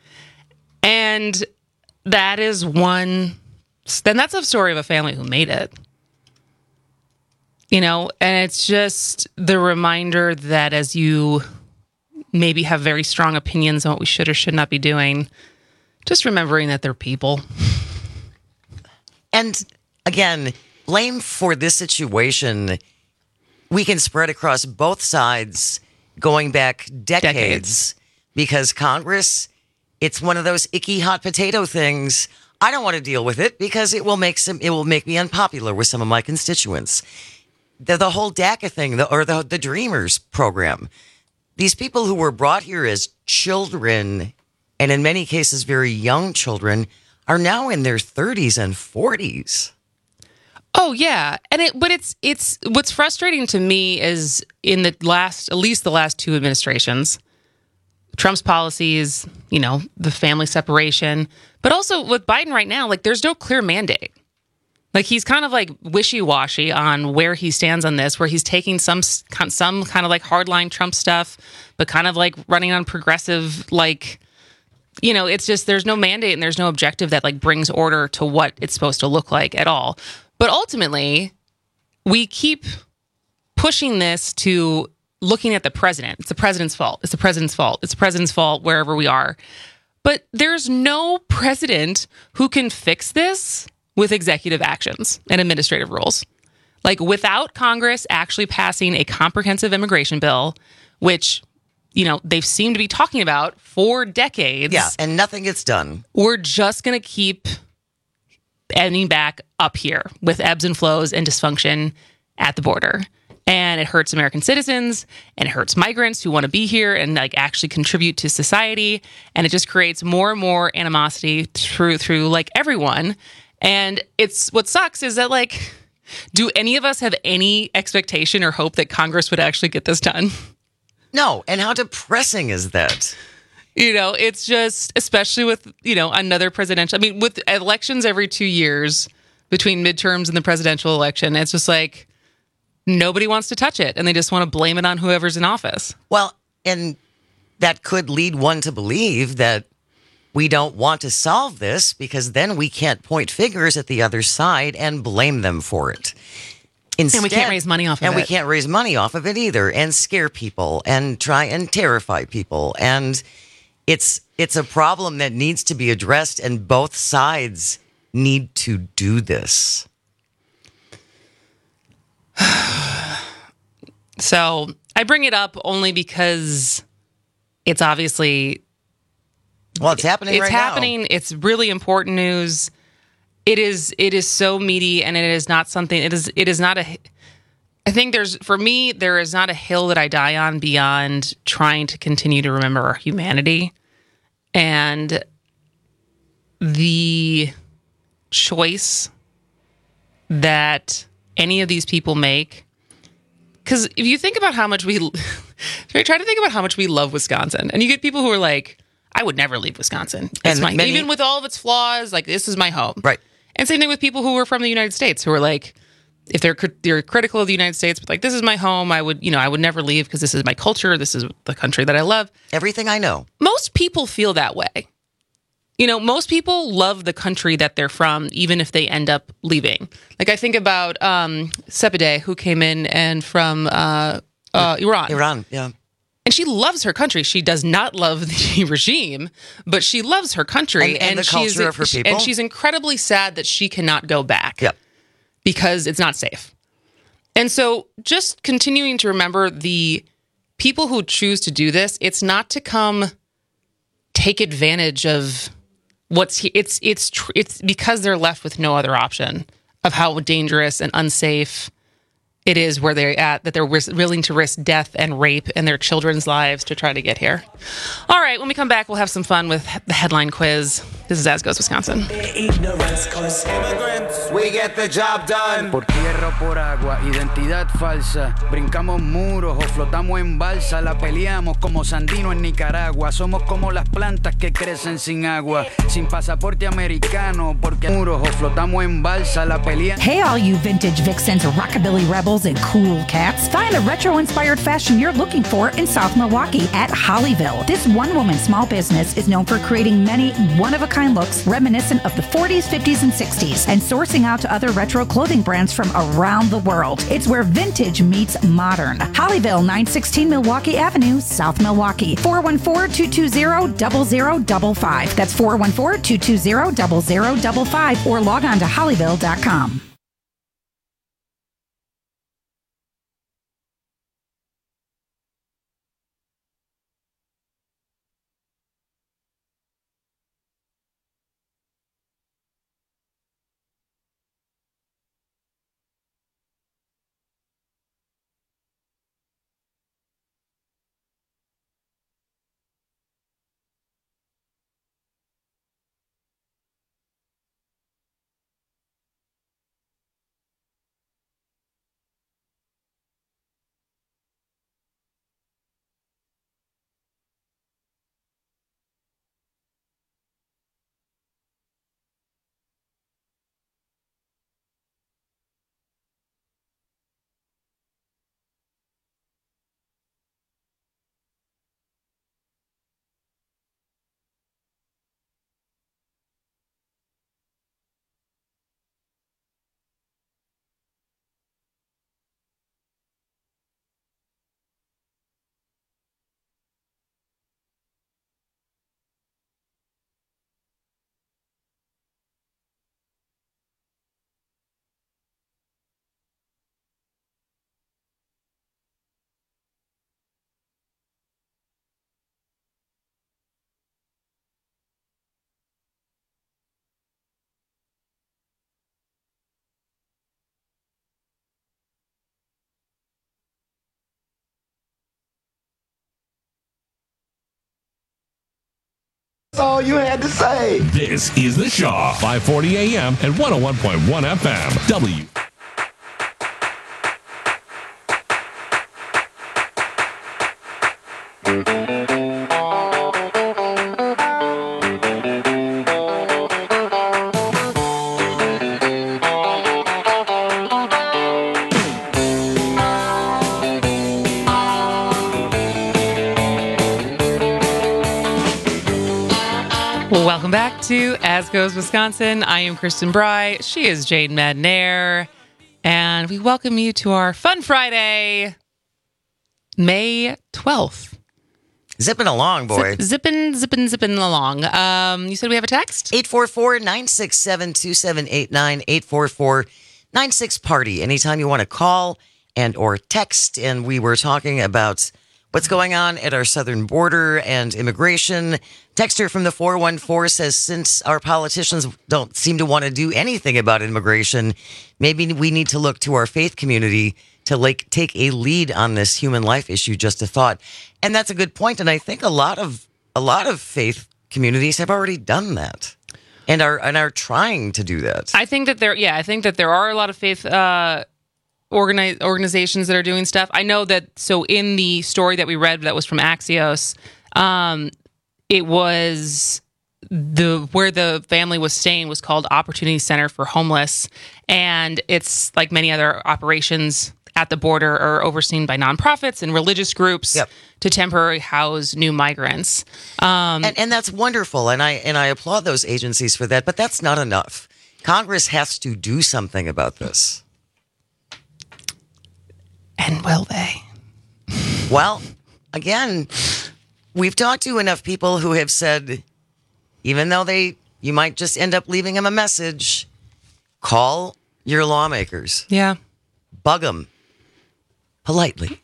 And that is that's a story of a family who made it. And it's just the reminder that as you maybe have very strong opinions on what we should or should not be doing, just remembering that they're people. And again, blame for this situation, we can spread across both sides going back decades. Because Congress, it's one of those icky hot potato things. I don't want to deal with it because it will make me unpopular with some of my constituents. the whole DACA thing, the Dreamers program. These people who were brought here as children, and in many cases very young children, are now in their 30s and 40s. Oh yeah, but it's what's frustrating to me is in at least the last two administrations, Trump's policies, the family separation, but also with Biden right now, like there's no clear mandate. Like he's kind of like wishy-washy on where he stands on this, where he's taking some kind of like hardline Trump stuff, but kind of like running on progressive, it's just there's no mandate and there's no objective that like brings order to what it's supposed to look like at all. But ultimately, we keep pushing this to looking at the president. It's the president's fault. It's the president's fault. It's the president's fault wherever we are. But there's no president who can fix this with executive actions and administrative rules. Like without Congress actually passing a comprehensive immigration bill, which, they've seemed to be talking about for decades. Yeah, and nothing gets done. We're just going to keep ending back up here with ebbs and flows and dysfunction at the border. And it hurts American citizens and it hurts migrants who want to be here and like actually contribute to society. And it just creates more and more animosity through like everyone. And it's what sucks is that like, do any of us have any expectation or hope that Congress would actually get this done? No. And how depressing is that? It's just, especially with, another presidential, with elections every 2 years between midterms and the presidential election, it's just like nobody wants to touch it and they just want to blame it on whoever's in office. Well, and that could lead one to believe that we don't want to solve this because then we can't point fingers at the other side and blame them for it. Instead, and we can't raise money off of it. And we can't raise money off of it either and scare people and try and terrify people. And it's a problem that needs to be addressed, and both sides need to do this. So I bring it up only because it's obviously... Well, it's happening right now. It's happening. It's really important news. It is so meaty, and it is not something... It is not a... I think there is not a hill that I die on beyond trying to continue to remember our humanity and the choice that any of these people make. Because if you think about how much try to think about how much we love Wisconsin, and you get people who are like, I would never leave Wisconsin. Even with all of its flaws, like this is my home. Right. And same thing with people who are from the United States who are like, if they're critical of the United States, but like, this is my home. I would never leave because this is my culture. This is the country that I love. Everything I know. Most people feel that way. Most people love the country that they're from, even if they end up leaving. Like I think about Sepideh, who came in and from Iran. Iran, yeah. And she loves her country. She does not love the regime, but she loves her country. And the culture of her people. And she's incredibly sad that she cannot go back. Yep. Because it's not safe. And so just continuing to remember the people who choose to do this, it's not to come take advantage of it's because they're left with no other option of how dangerous and unsafe it is where they're at, that they're willing to risk death and rape and their children's lives to try to get here. All right, when we come back, we'll have some fun with the headline quiz. This is As Goes Wisconsin. Ignorance, 'cause immigrants, we get the job done. Por tierra o por agua, identidad falsa. Brincamos muros o flotamos en balsa. La peleamos como Sandino en Nicaragua. Somos como las plantas que crecen sin agua. Sin pasaporte americano, porque muros o flotamos en balsa. La peleamos. Hey, all you vintage vixens, rockabilly rebels, and cool cats. Find the retro-inspired fashion you're looking for in South Milwaukee at Hollyville. This one-woman small business is known for creating many one-of-a-kind looks reminiscent of the 40s, 50s, and 60s, and sourcing out to other retro clothing brands from around the world. It's where vintage meets modern. Hollyville, 916 Milwaukee Avenue, South Milwaukee. 414-220-0055. That's 414-220-0055, or log on to hollyville.com. That's all you had to say. This is The Shaw, 540 AM and 101.1 FM. W. Welcome back to As Goes Wisconsin. I am Kristen Bry. She is Jane Madnair. And we welcome you to our Fun Friday, May 12th. Zipping along, boy. Zipping along. You said we have a text? 844-967-2789, 844-96-PARTY. Anytime you want to call and or text. And we were talking about what's going on at our southern border and immigration. Texter from the 414 says, since our politicians don't seem to want to do anything about immigration, maybe we need to look to our faith community to take a lead on this human life issue. Just a thought. And that's a good point. And I think a lot of faith communities have already done that and are trying to do that. I think that there are a lot of faith organizations that are doing stuff. I know that. So in the story that we read that was from Axios, it was where the family was staying was called Opportunity Center for Homeless, and it's like many other operations at the border are overseen by nonprofits and religious groups to temporarily house new migrants. And that's wonderful, and I applaud those agencies for that. But that's not enough. Congress has to do something about this. And will they? Well, again, we've talked to enough people who have said, even though you might just end up leaving them a message, call your lawmakers. Yeah. Bug them. Politely.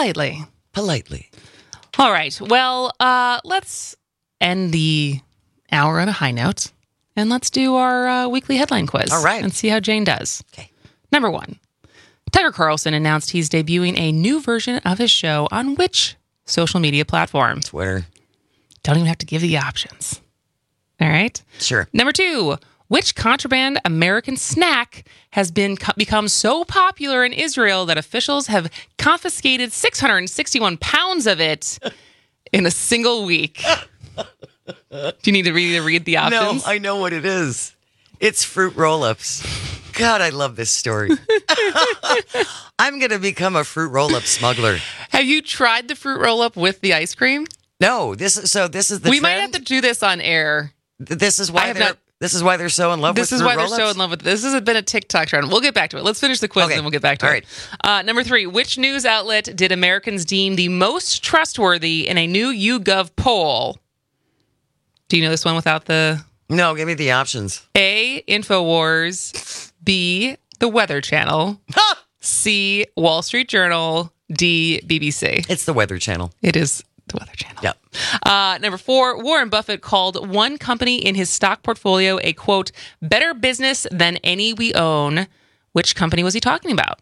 All right. Well, let's end the hour on a high note, and let's do our weekly headline quiz. All right. And see how Jane does. Okay. Number 1. Tucker Carlson announced he's debuting a new version of his show on which social media platform? Twitter. Don't even have to give the options. All right. Sure. Number 2. Which contraband American snack has become so popular in Israel that officials have confiscated 661 pounds of it in a single week? Do you need to read the options? No, I know what it is. It's fruit roll-ups. God, I love this story. I'm going to become a fruit roll-up smuggler. Have you tried the fruit roll-up with the ice cream? No. This is the We trend? might have to do this on air. This is why they're so in love with fruit roll-ups? This is why they're so in love with this. This has been a TikTok trend. We'll get back to it. Let's finish the quiz and then we'll get back to it. All right. Number 3. Which news outlet did Americans deem the most trustworthy in a new YouGov poll? Do you know this one without the... No, give me the options. A, InfoWars. B, The Weather Channel. C, Wall Street Journal. D, BBC. It's The Weather Channel. It is The Weather Channel. Yep. Number 4, Warren Buffett called one company in his stock portfolio a, quote, better business than any we own. Which company was he talking about?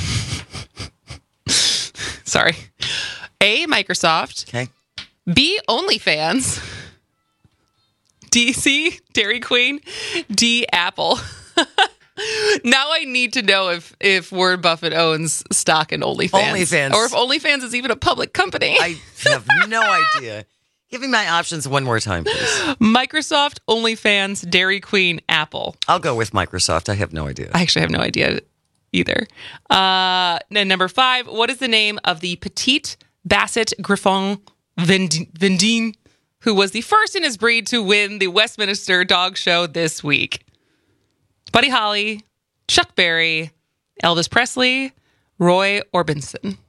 Sorry. A, Microsoft. Okay. B, OnlyFans. D, C, Dairy Queen. D, Apple. Now I need to know if Warren Buffett owns stock in OnlyFans. Or if OnlyFans is even a public company. I have no idea. Give me my options one more time, please. Microsoft, OnlyFans, Dairy Queen, Apple. I'll go with Microsoft. I have no idea. I actually have no idea either. And number 5, what is the name of the Petite Basset Griffon Vendine, who was the first in his breed to win the Westminster Dog Show this week? Buddy Holly, Chuck Berry, Elvis Presley, Roy Orbison.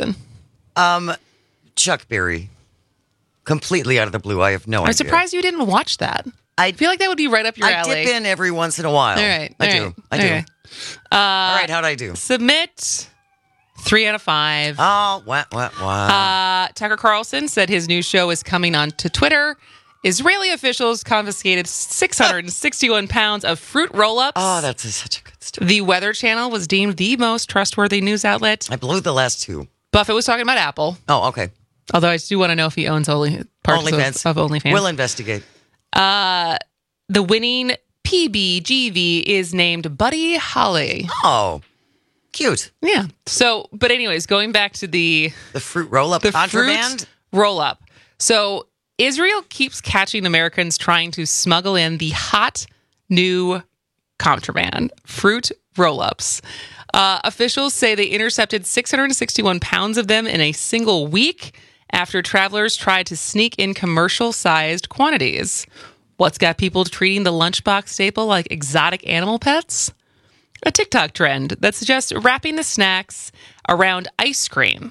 Chuck Berry. Completely out of the blue. I have no idea. I'm surprised you didn't watch that. I feel like that would be right up your alley. I dip in every once in a while. All right. I do. All right, how'd I do? Submit 3 out of 5. Oh, what? Tucker Carlson said his new show is coming on to Twitter. Israeli officials confiscated 661 pounds of fruit roll-ups. Oh, that's such a good story. The Weather Channel was deemed the most trustworthy news outlet. I blew the last 2. Buffett was talking about Apple. Oh, okay. Although I do want to know if he owns parts of OnlyFans. We'll investigate. The winning PBGV is named Buddy Holly. Oh, cute. Yeah. So, but anyways, going back to the fruit roll-up contraband? Fruit roll-up. So Israel keeps catching Americans trying to smuggle in the hot new contraband, fruit roll-ups. Officials say they intercepted 661 pounds of them in a single week after travelers tried to sneak in commercial-sized quantities. What's got people treating the lunchbox staple like exotic animal pets? A TikTok trend that suggests wrapping the snacks around ice cream.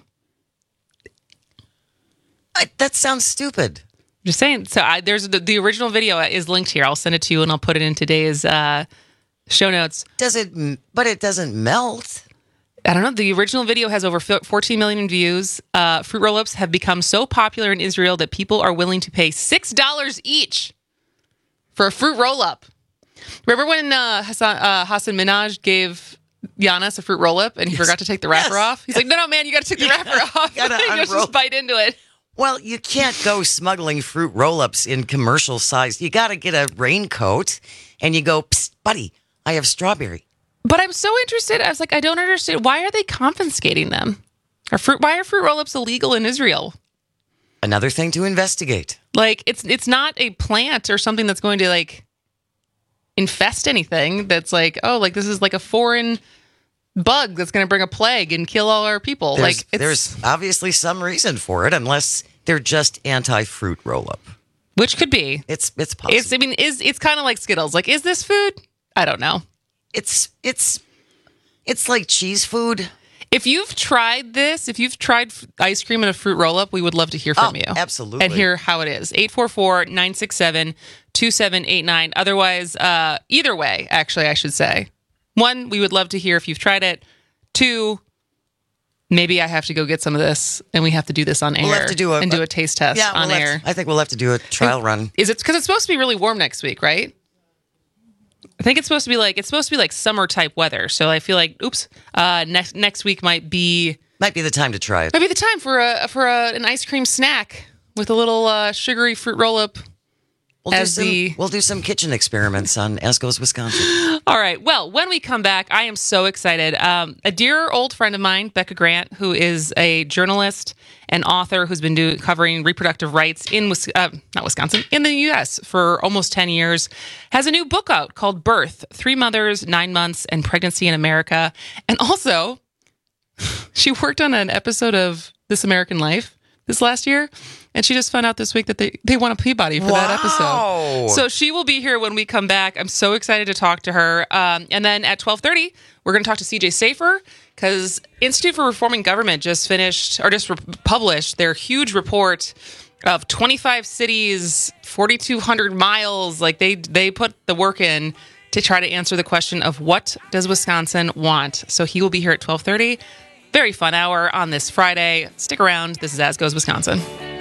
That sounds stupid. Just saying. So there's the original video is linked here. I'll send it to you and I'll put it in today's show notes. But it doesn't melt. I don't know. The original video has over 14 million views. Fruit roll-ups have become so popular in Israel that people are willing to pay $6 each for a fruit roll-up. Remember when Hassan Minhaj gave Giannis a fruit roll-up and he forgot to take the wrapper off? He's like, no, man, you got to take the wrapper off. You just bite into it. Well, you can't go smuggling fruit roll-ups in commercial size. You got to get a raincoat and you go, psst, buddy, I have strawberry. But I'm so interested. I was like, I don't understand. Why are they confiscating them? Why are fruit roll-ups illegal in Israel? Another thing to investigate. Like, it's not a plant or something that's going to, like, infest anything that's like, oh, like, this is like a foreign bug that's going to bring a plague and kill all our people. There's obviously some reason for it, unless they're just anti-fruit roll-up. Which could be. It's possible. It's kind of like Skittles. Like, is this food? I don't know. It's like cheese food. If you've tried this, if you've tried ice cream in a fruit roll-up, we would love to hear from you. Absolutely. And hear how it is. 844-967-2789. Otherwise, either way, actually, I should say. 1, we would love to hear if you've tried it. 2, maybe I have to go get some of this and we have to do this on air. We'll have to do a taste test on air. I think we'll have to do a trial run. Is it because it's supposed to be really warm next week, right? I think it's supposed to be like summer type weather. So I feel like, next week might be the time to try it. Might be the time for an ice cream snack with a little sugary fruit roll up. We'll do some kitchen experiments on As Goes Wisconsin. All right. Well, when we come back, I am so excited. A dear old friend of mine, Becca Grant, who is a journalist and author who's been covering reproductive rights in in the U.S. for almost 10 years, has a new book out called Birth: 3 Mothers, 9 Months, and Pregnancy in America. And also, she worked on an episode of This American Life this last year. And she just found out this week that they won a Peabody for that episode. So she will be here when we come back. I'm so excited to talk to her. And then at 12:30, we're going to talk to CJ Safer because Institute for Reforming Government just published their huge report of 25 cities, 4,200 miles. Like they put the work in to try to answer the question of what does Wisconsin want? So he will be here at 12:30. Very fun hour on this Friday. Stick around. This is As Goes Wisconsin.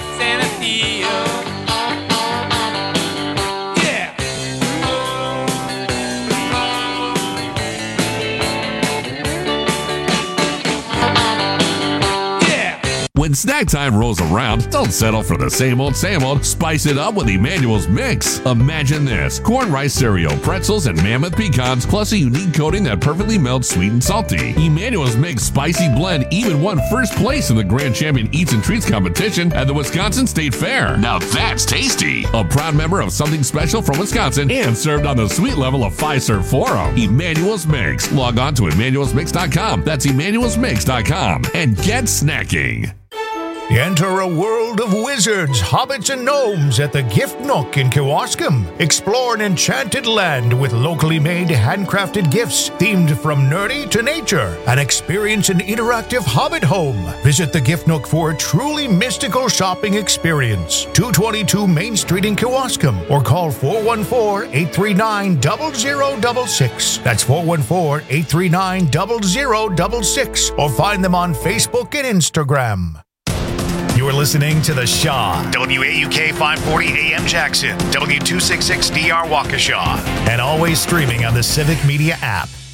When snack time rolls around, don't settle for the same old, Spice it up with Emmanuel's Mix. Imagine this: corn, rice, cereal, pretzels, and mammoth pecans, plus a unique coating that perfectly melts sweet and salty. Emmanuel's Mix Spicy Blend even won first place in the Grand Champion Eats and Treats competition at the Wisconsin State Fair. Now that's tasty. A proud member of Something Special from Wisconsin and served on the sweet level of Fiserv Forum. Emmanuel's Mix. Log on to emmanuelsmix.com. That's emmanuelsmix.com. And get snacking. Enter a world of wizards, hobbits, and gnomes at the Gift Nook in Kewaskum. Explore an enchanted land with locally made handcrafted gifts themed from nerdy to nature and experience an interactive hobbit home. Visit the Gift Nook for a truly mystical shopping experience. 222 Main Street in Kewaskum or call 414-839-0066. That's 414-839-0066 or find them on Facebook and Instagram. You're listening to The Shaw, WAUK 540 AM Jackson, W266DR Waukesha, and always streaming on the Civic Media app.